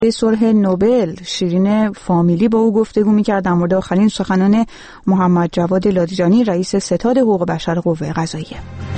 صلح نوبل شیرین فامیلی با او گفتگو می‌کرد در مورد آخرین سخنان محمد جواد لاریجانی رئیس ستاد حقوق بشر قوه قضاییه.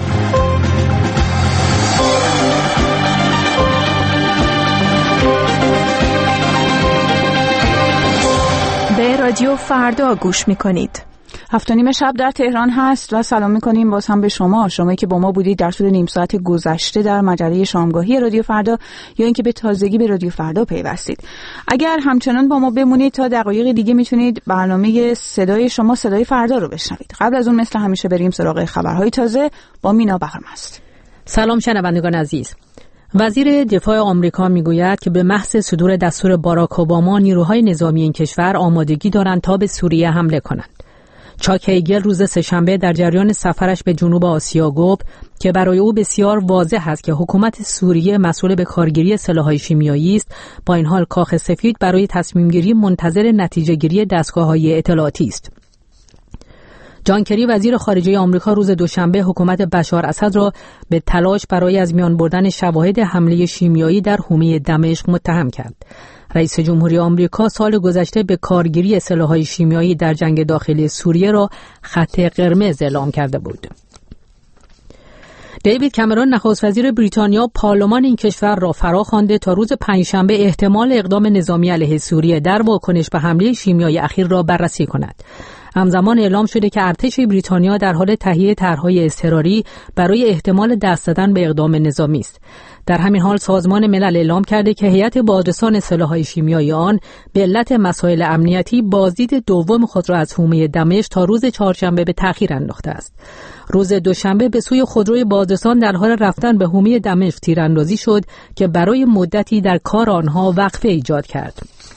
به رادیو فردا گوش می‌کنید. 7:30 شب در تهران هست و سلام می‌کنیم باز هم به شمایی که با ما بودید در طول نیم ساعت گذشته در مجله شامگاهی رادیو فردا یا اینکه به تازگی به رادیو فردا پیوستید. اگر همچنان با ما بمونید تا دقایق دیگه میتونید برنامه صدای شما صدای فردا رو بشنوید. قبل از اون مثل همیشه بریم سراغ خبرهای تازه با مینا بهرمست. سلام شنوندگان عزیز. وزیر دفاع آمریکا میگوید که به محض صدور دستور باراک اوباما نیروهای نظامی این کشور آمادگی دارند تا به سوریه حمله کنند. چاک هیگل روز سه‌شنبه در جریان سفرش به جنوب آسیا گفت که برای او بسیار واضح است که حکومت سوریه مسئول به کارگیری سلاح‌های شیمیایی است، با این حال کاخ سفید برای تصمیم‌گیری منتظر نتیجه‌گیری دستگاه‌های اطلاعاتی است. جان کری وزیر خارجه آمریکا روز دوشنبه حکومت بشار اسد را به تلاش برای از میان بردن شواهد حمله شیمیایی در حومه دمشق متهم کرد. رئیس جمهوری آمریکا سال گذشته به کارگیری سلاح‌های شیمیایی در جنگ داخلی سوریه را خط قرمز اعلام کرده بود. دیوید کامرون نخست وزیر بریتانیا پارلمان این کشور را فراخوانده تا روز پنجشنبه احتمال اقدام نظامی علیه سوریه در واکنش به حمله شیمیایی اخیر را بررسی کند. همزمان اعلام شده که ارتش بریتانیا در حال تهیه طرح‌های اضطراری برای احتمال دست زدن به اقدام نظامی است. در همین حال سازمان ملل اعلام کرده که هیئت بازرسان سلاح‌های شیمیایی آن به علت مسائل امنیتی بازدید دوم خود را از حومه دمشق تا روز چهارشنبه به تأخیر انداخته است. روز دوشنبه به سوی خودروی بازرسان در حال رفتن به حومه دمشق تیراندازی شد که برای مدتی در کار آنها وقفه ایجاد کرد.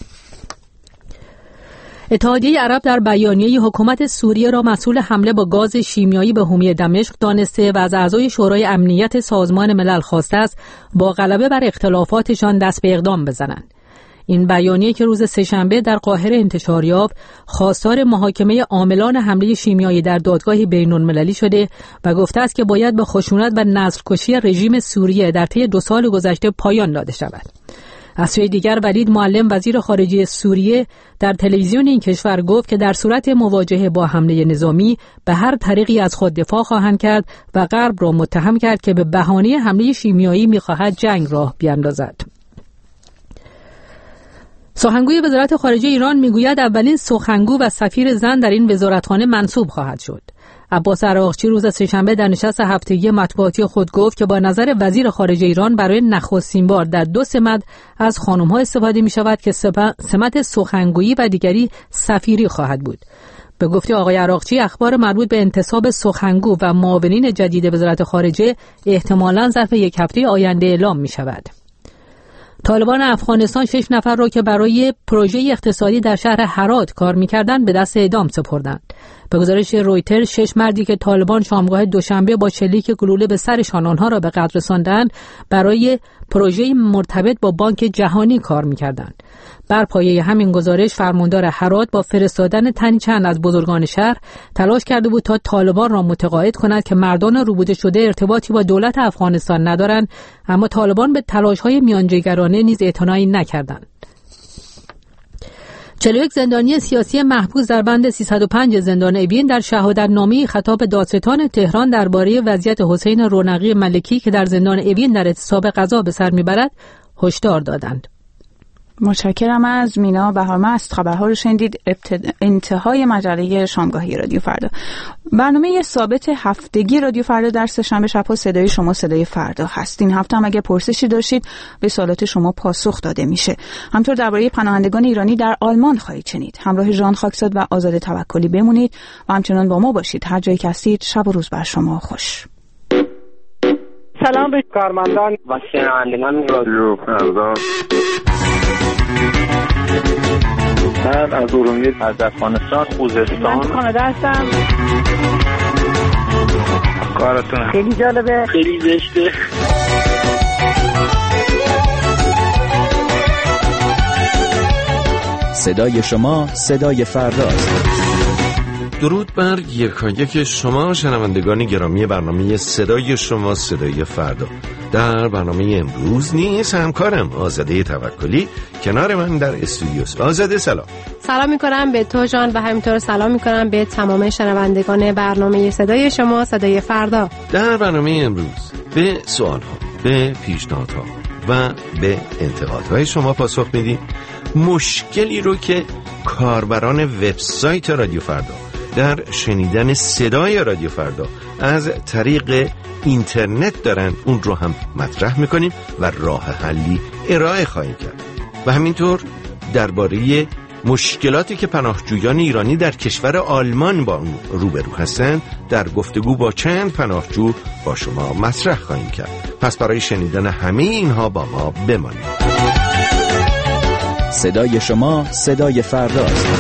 اتحادیه عرب در بیانیه حکومت سوریه را مسئول حمله با گاز شیمیایی به حومه دمشق دانسته و از اعضای شورای امنیت سازمان ملل خواسته است با غلبه بر اختلافاتشان دست به اقدام بزنند. این بیانیه که روز سه‌شنبه در قاهره انتشار یافت خواستار محاکمه عاملان حمله شیمیایی در دادگاه بین‌المللی شده و گفته است که باید به خشونت و نسل‌کشی رژیم سوریه در طی 2 سال گذشته پایان داده شود. از سوی دیگر ولید معلم وزیر خارجه سوریه در تلویزیون این کشور گفت که در صورت مواجهه با حمله نظامی به هر طریقی از خود دفاع خواهند کرد و غرب را متهم کرد که به بهانه حمله شیمیایی می‌خواهد جنگ راه بیندازد. سخنگوی وزارت خارجه ایران میگوید اولین سخنگو و سفیر زن در این وزارتخانه منصوب خواهد شد. عباس عراقچی روز سه‌شنبه در نشست هفتگی مطبوعاتی خود گفت که با نظر وزیر خارجه ایران برای نخستین بار در 2 سمت از خانم‌ها استفاده می‌شود که سمت سخنگویی و دیگری سفیری خواهد بود. به گفته آقای عراقچی اخبار مربوط به انتصاب سخنگو و معاونین جدید وزارت خارجه احتمالاً ظرف 1 هفته آینده اعلام می‌شود. طالبان افغانستان 6 نفر را که برای پروژه اقتصادی در شهر هرات کار می‌کردند به دست اعدام سپردند. به گزارش رویتر 6 مردی که طالبان شامگاه دوشنبه با شلیک گلوله به سرشان آنها را به قتل رساندند برای پروژه مرتبط با بانک جهانی کار می‌کردند. بر پایه همین گزارش فرماندار هرات با فرستادن تنی چند از بزرگان شهر تلاش کرده بود تا طالبان را متقاعد کند که مردان روبوده شده ارتباطی با دولت افغانستان ندارند، اما طالبان به تلاش‌های میانجیگرانه نیز اعتنایی نکردند. 41 زندانی سیاسی محبوس در بند 305 زندان اوین در شهادتنامه خطاب دادستان تهران درباره وضعیت حسین رونقی ملکی که در زندان اوین در اعتصاب قضا به سر میبرد هشدار دادند. متشکرم از مینا بهرمست. خبرها رو شنیدید. انتهای مجله شامگاهی رادیو فردا. برنامه ثابت هفتگی رادیو فردا در سه‌شنبه شب‌ها صدای شما صدای فردا هست. این هفته هم اگه پرسشی داشتید به سوالات شما پاسخ داده میشه. همطور درباره پناهندگان ایرانی در آلمان خواهید شنید. همراه ژان خاکزاد و آزاده توکلی بمونید و همچنان با ما باشید. هر جایی که هستید شب و روز بر شما خوش. سلام به کارمندان و شنوندگان رادیو فردا. من از ارومیه از افغانستان خوزستان. من کانادا هستم. کارتون خیلی جالبه. خیلی زشته. صدای شما صدای فرداست. درود بر یکایک شما شنوندگان گرامی برنامه صدای شما صدای فردا. در برنامه امروز نیز همکارم آزاده توکلی کنار من در استودیوست. آزاده سلام. سلام میکنم به تو جان و همینطور سلام میکنم به تمام شنوندگان برنامه صدای شما صدای فردا. در برنامه امروز به سوالها، به پیشنهادها و به انتقادهای شما پاسخ میدیم. مشکلی رو که کاربران وبسایت رادیو فردا در شنیدن صدای رادیو فردا از طریق اینترنت دارن اون رو هم مطرح میکنیم و راه حلی ارائه خواهیم کرد. و همینطور درباره مشکلاتی که پناهجویان ایرانی در کشور آلمان با اون روبرو هستند در گفتگو با چند پناهجو با شما مطرح خواهیم کرد. پس برای شنیدن همه اینها با ما بمانید. صدای شما صدای فرداست.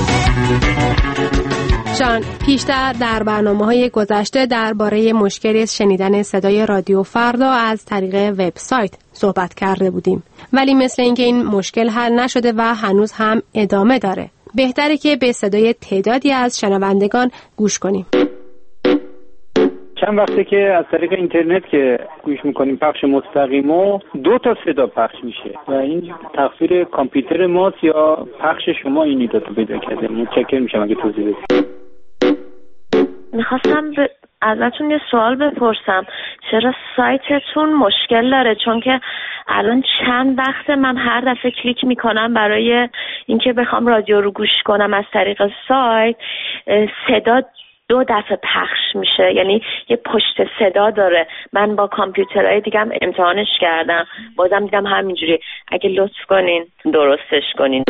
جان، پیشتر در برنامه‌های گذشته درباره مشکلی شنیدن صدای رادیو فردا از طریق وبسایت صحبت کرده بودیم، ولی مثل اینکه این مشکل حل نشده و هنوز هم ادامه داره. بهتره که به صدای تعدادی از شنوندگان گوش کنیم. چند وقته که از طریق اینترنت که گوش میکنیم پخش مستقیم و 2 تا صدا پخش میشه و این تقصیر کامپیوتر ماست یا پخش شما این ایداتو پیدا کرده؟ متشکرم میشم اگه توضیح بدید. میخواستم ازتون یه سوال بپرسم، چرا سایتتون مشکل داره؟ چون که الان چند وقته من هر دفعه کلیک میکنم برای اینکه بخوام رادیو رو گوش کنم از طریق سایت، صدا 2 دفعه پخش میشه، یعنی یه پشت صدا داره. من با کامپیوترهای دیگه هم امتحانش کردم، بازم دیدم همینجوری. اگه لطف کنین درستش کنین.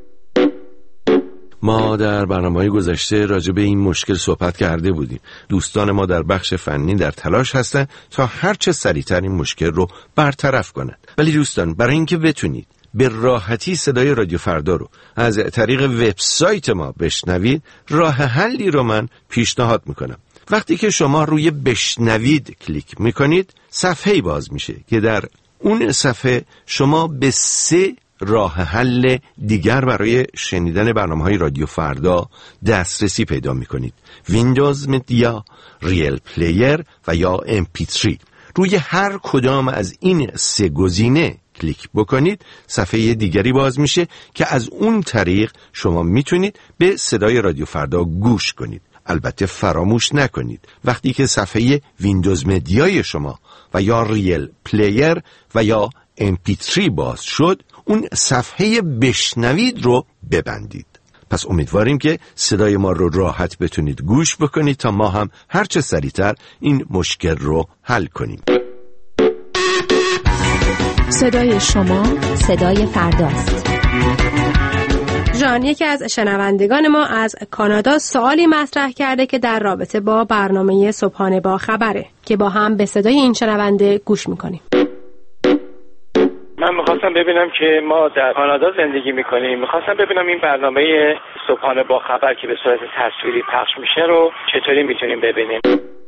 ما در برنامه‌های گذشته راجع به این مشکل صحبت کرده بودیم. دوستان ما در بخش فنی در تلاش هستند تا هرچه سریعتر این مشکل رو برطرف کنند. ولی دوستان، برای اینکه بتونید به راحتی صدای رادیو فردا رو از طریق وبسایت ما بشنوید، راه حلی رو من پیشنهاد میکنم. وقتی که شما روی بشنوید کلیک میکنید، صفحه‌ای باز میشه که در اون صفحه شما به 3 راه حل دیگر برای شنیدن برنامه‌های رادیو فردا دسترسی پیدا می‌کنید: ویندوز مدیا، ریل پلیر و یا MP3. روی هر کدام از این 3 گزینه کلیک بکنید، صفحه دیگری باز میشه که از اون طریق شما میتونید به صدای رادیو فردا گوش کنید. البته فراموش نکنید وقتی که صفحه ویندوز مدیای شما و یا ریل پلیر و یا MP3 باز شد، اون صفحه بشنوید رو ببندید. پس امیدواریم که صدای ما رو راحت بتونید گوش بکنید تا ما هم هرچه سریعتر این مشکل رو حل کنیم. صدای شما صدای فرداست. جان، یکی از شنوندگان ما از کانادا سوالی مطرح کرده که در رابطه با برنامه صبحانه با خبره که با هم به صدای این شنونده گوش میکنیم. من میخواستم ببینم که ما در کانادا زندگی میکنیم، میخواستم ببینم این برنامه صبحانه با خبر که به صورت تصویری پخش میشه رو چطوری میتونیم ببینیم.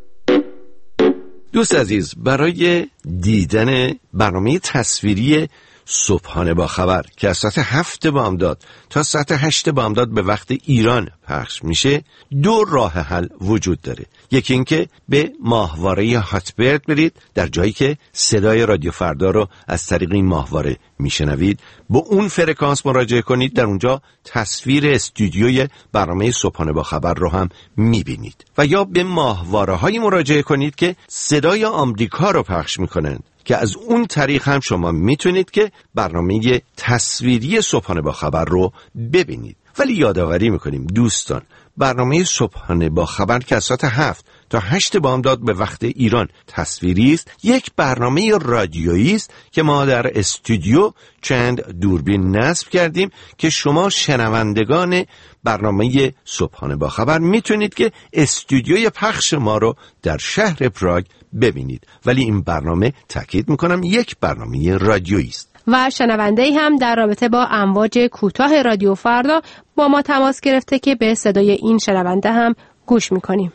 دوست عزیز، برای دیدن برنامه تصویری صبحانه با خبر که از ساعت 7 بامداد تا ساعت 8 بامداد به وقت ایران پخش میشه، 2 راه حل وجود داره. یکی این که به ماهواره هاتبرد برید، در جایی که صدای رادیو فردا رو از طریق این ماهواره میشنوید، با اون فرکانس مراجعه کنید. در اونجا تصویر استودیوی برنامه صبحانه با خبر رو هم میبینید. و یا به ماهواره های مراجعه کنید که صدای آمریکا رو پخش میکنند که از اون طریق هم شما میتونید که برنامه تصویری صبحانه با خبر رو ببینید. ولی یادآوری میکنیم دوستان، برنامه صبحانه با خبر که از ساعت 7 تا 8 بامداد به وقت ایران تصویری است، یک برنامه رادیویی است که ما در استودیو چند دوربین نصب کردیم که شما شنوندگان برنامه صبحانه با خبر میتونید که استودیوی پخش ما رو در شهر پراگ ببینید. ولی این برنامه، تاکید میکنم، یک برنامه رادیویی است. و شنونده‌ای هم در رابطه با امواج کوتاه رادیو فردا با ما تماس گرفته که به صدای این شنونده هم گوش میکنیم.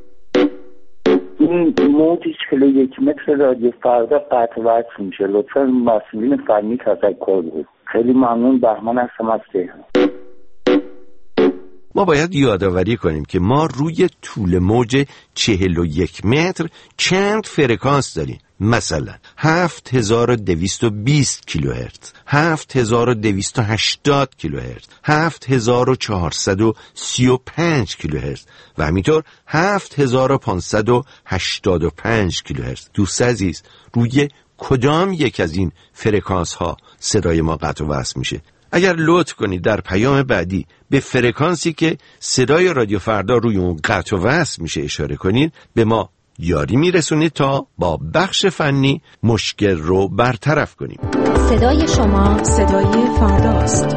این موج 41 متر رادیو فردا قطع وصل میشه. لطفا مسئولین فنی تذکر بدید. خیلی ممنون. بهمن هستم از تهران. ما باید یادآوری کنیم که ما روی طول موج 41 متر چند فرکانس داریم. مثلا 7220 کیلوهرتز، 7280 کیلوهرتز، 7435 کیلوهرتز و همینطور 7585 کیلوهرتز. دوست عزیز، روی کدام یک از این فرکانس ها صدای ما قطع و وصل میشه؟ اگر لطف کنید در پیام بعدی به فرکانسی که صدای رادیو فردا روی اون قطع و وصل میشه اشاره کنید، به ما یاری میرسونید تا با بخش فنی مشکل رو برطرف کنیم. صدای شما صدای فرداست.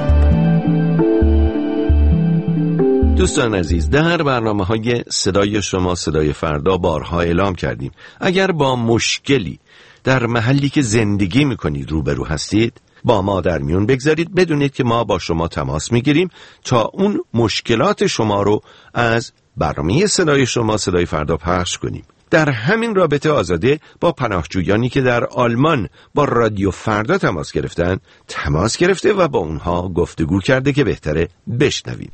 دوستان عزیز، در برنامه‌های صدای شما صدای فردا بارها اعلام کردیم اگر با مشکلی در محلی که زندگی میکنید روبرو هستید، با ما در میون بگذارید. بدونید که ما با شما تماس میگیریم تا اون مشکلات شما رو از برنامه صدای شما صدای فردا پخش کنیم. در همین رابطه آزاده با پناهجویانی که در آلمان با رادیو فردا تماس گرفته و با اونها گفتگو کرده که بهتره بشنویم.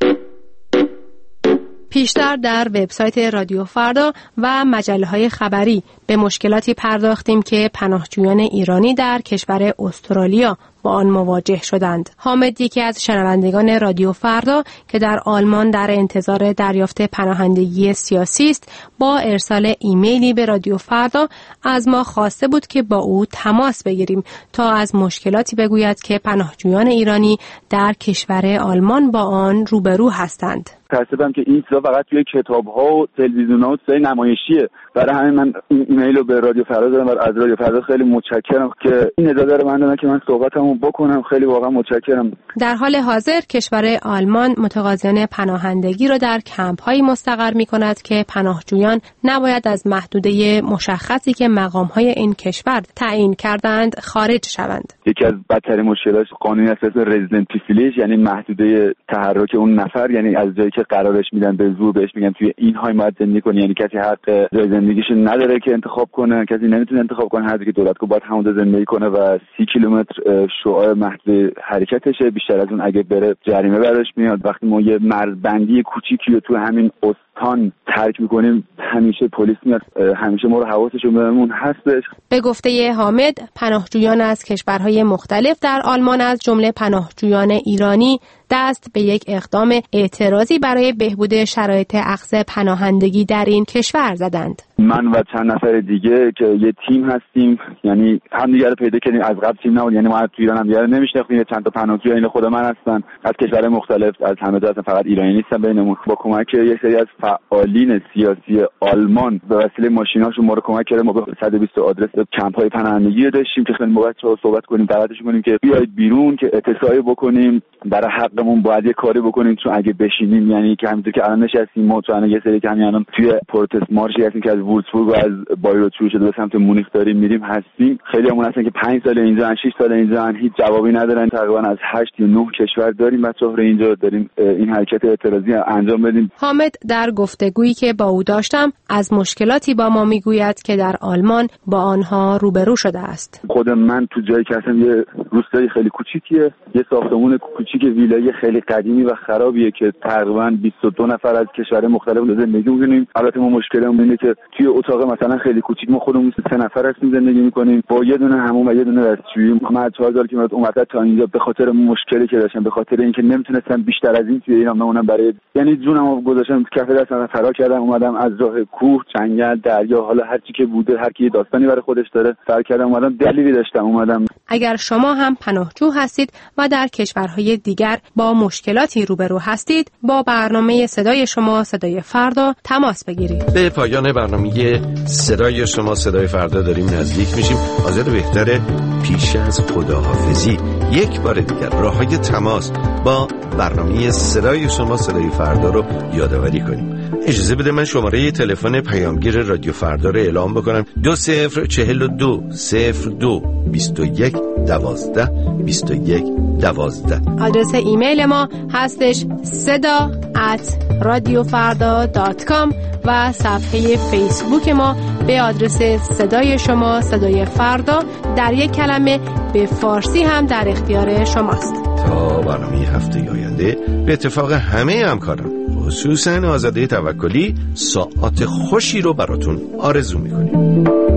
پیشتر در وبسایت رادیو فردا و مجله‌های خبری به مشکلاتی پرداختیم که پناهجویان ایرانی در کشور استرالیا با آن مواجه شدند. حامد، یکی از شنوندگان رادیو فردا که در آلمان در انتظار دریافت پناهندگی سیاسی است، با ارسال ایمیلی به رادیو فردا از ما خواسته بود که با او تماس بگیریم تا از مشکلاتی بگوید که پناهجویان ایرانی در کشور آلمان با آن روبرو هستند. تأسفم که این چیزا فقط توی کتاب‌ها و تلویزیون‌ها و چیزای نمایشیه. برای همین من این ایمیل رو به رادیو فردا دادم و از رادیو فردا خیلی متشکرم که این اجازه رو من دادن که من صحبتمو بکنم. خیلی واقعا متشکرم. در حال حاضر کشور آلمان متقاضیان پناهندگی رو در کمپ‌هایی مستقر می‌کند که پناهجویان نباید از محدوده مشخصی که مقام‌های این کشور تعیین کردند خارج شوند. یکی از بدترین مشکلات قانون اساس رزیدنت پریویلیج، یعنی محدوده تحرک اون نفر، یعنی از جایی که قرارش میدن به زور بهش میگن توی این های باید زندگی کنی، یعنی کسی حق جای زندگیش نداره که انتخاب کنه، کسی نمیتونه انتخاب کنه، هر جایی که دولت کو باید همونجا زندگی کنه و 30 کیلومتر شعاع محدود حرکتشه. بیشتر از اون اگه بره جریمه براش میاد. وقتی ما یه مرزبندی کوچیکی رو تو همین استان ترک میکنیم، همیشه پلیس میاد، همیشه ما رو حواسشون بهمون هستش. به گفته حامد، پناهجویان از کشورهای مختلف در آلمان از جمله پناهجویان ایرانی دست به یک اقدام اعتراضی برای بهبود شرایط اخذ پناهندگی در این کشور زدند. من و چند نفر دیگه که یه تیم هستیم، یعنی همدیگه رو پیدا کردیم. از قبل تیم نبود، یعنی ما تو ایران هم دیگه رو نمیشناختیم. چند تا پناهجوی این خود من هستن از کشورهای مختلف، از همه جا هستن، فقط ایرانی نیستن بینمون. با کمک یه سری از فعالین سیاسی آلمان به وسیله ماشیناشون ما رو کمک کردن. ما به 120 آدرس کمپ‌های پناهندگی رو داشتیم که خیلی بچه‌ها صحبت کنیم، دعوتش کنیم که بیاید بیرون، که اتصالی بکنیم، برای حقمون باید یه کاری بکنیم. چون اگه بشینیم، یعنی که همونطور که الان نشستیم ما، چون یه سری که همین الان توی پروتست مارشی هستیم که از وولفسبورگ و از بایرو شروع شده به سمت مونیخ داریم میریم هستیم. خیلی همون هستن که 5 سال اینجا، 6 سال اینجا، هیچ جوابی ندارن. تقریبا از 8 یا 9 کشور داریم بچه‌ها رو اینجا داریم این حرکت اعتراضی انجام بدیم. حامد در گفتگویی که با او داشتم از مشکلاتی با ما میگوید که در آلمان با آنها روبرو شده است. خود من تو جایی که هستم یه روستای خیلی کوچیکیه، یه ساختمون کوچیک ویلای خیلی قدیمی و خرابیه که تقریبا 22 نفر از کشورهای مختلف زندگی می‌کنیم. البته ما مشکلمون اینه که توی اتاق مثلا خیلی کوچیک ما خودمون 3 نفر هستیم زندگی می‌کنیم با یه دونه حموم و یه دونه دستشویی. من 4000 کیلومتر اومدم تا اینجا به خاطر مشکلی که داشتم، به خاطر اینکه نمیتونستم بیشتر از این توی ایران بمونم. برای یعنی جونمو گذاشتم کف دستم، فرار کردم، اومدم از راه کوه، جنگل، دریا، حالا هر چی که بوده، هر کی داستانی برای خودش داره، سر کردم اومدم، دلیلی داشتم اومدم. اگر شما هم پناهجو هستید و در کشورهای دیگر با مشکلاتی روبرو هستید، با برنامه صدای شما صدای فردا تماس بگیرید. به پایان برنامه صدای شما صدای فردا داریم نزدیک میشیم. حاضر بهتره پیش از خداحافظی یک بار دیگر راههای تماس با برنامه صدای شما صدای فردا رو یادآوری کنیم. اجازه بده من شماره تلفن پیامگیر رادیو فردا رو اعلام بکنم: 2042 02 21 12 21 12. آدرس ایمیل ما هستش seda@radiofarda.com و صفحه فیسبوک ما به آدرس صدای شما صدای فردا در یک کلمه به فارسی هم در اختیار شماست. تا برنامه هفته آینده به اتفاق همه همکاران، خصوصا آزاده توکلی، ساعات خوشی رو براتون آرزو میکنیم.